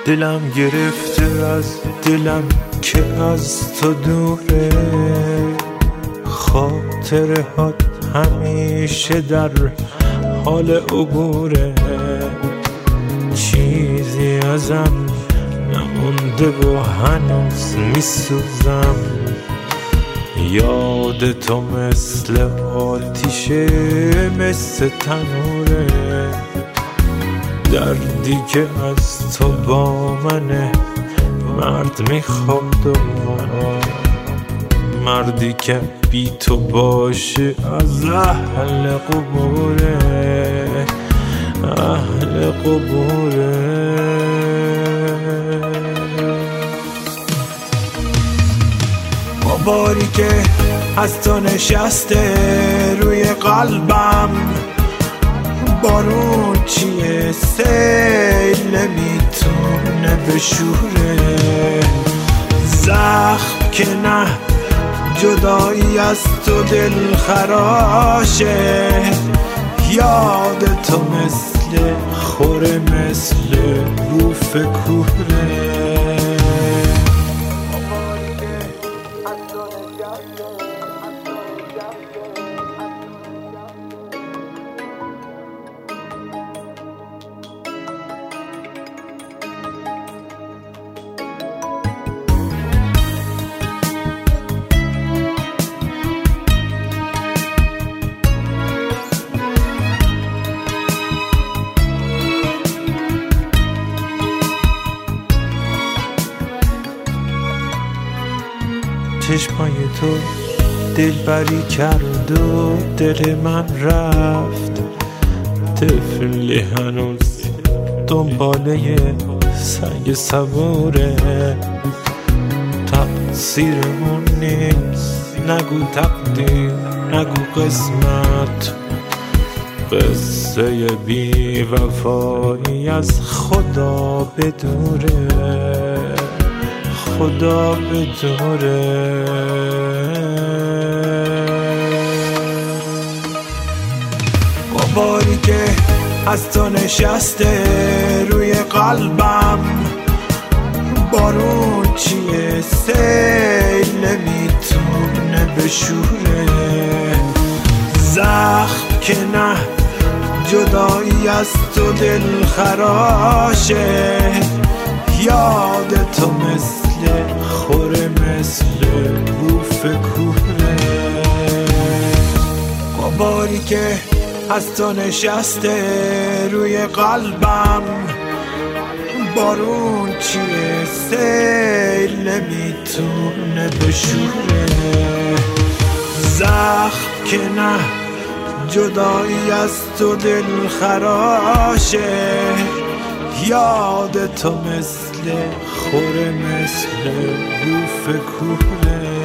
دلم گرفته از دلم که از تو دوره، خاطره هات همیشه در حال عبوره، چیزی ازم نمونده و هنوز میسوزم، یاد تو مثل آتیشه مثل تنوره، دردی که از تو با منه مرد میخواد و مردی که بی تو باشه از اهل قبوره، اهل قبوره. با باری که از تو نشسته روی قلبم، بارون چیه سیل نمیتونه بشوره، زخم که نه جدایی از تو دل خراشه، یاد تو مثل خوره مثل بوف کوره. چشمای تو دلبری کرد و دل من رفت، طفلی هنوز دنباله سنگ صبوره، تقصیرمون نیست نگو تقدیر نگو قسمت، قصه بی وفایی از خدا بدوره، خدا بدوره. با باری که از تو نشسته روی قلبم، بارون چیه سیل نمیتونه بشوره، زخم که نه جدایی از تو دل خراشه، یاد تو مثل خوره مثل بوف کوره. با باری که از تو نشسته روی قلبم، بارون چیه سیل نمیتونه بشوره، زخم که نه جدایی از تو دل خراشه، یاد تو مثل خوره مثل بوف کوره.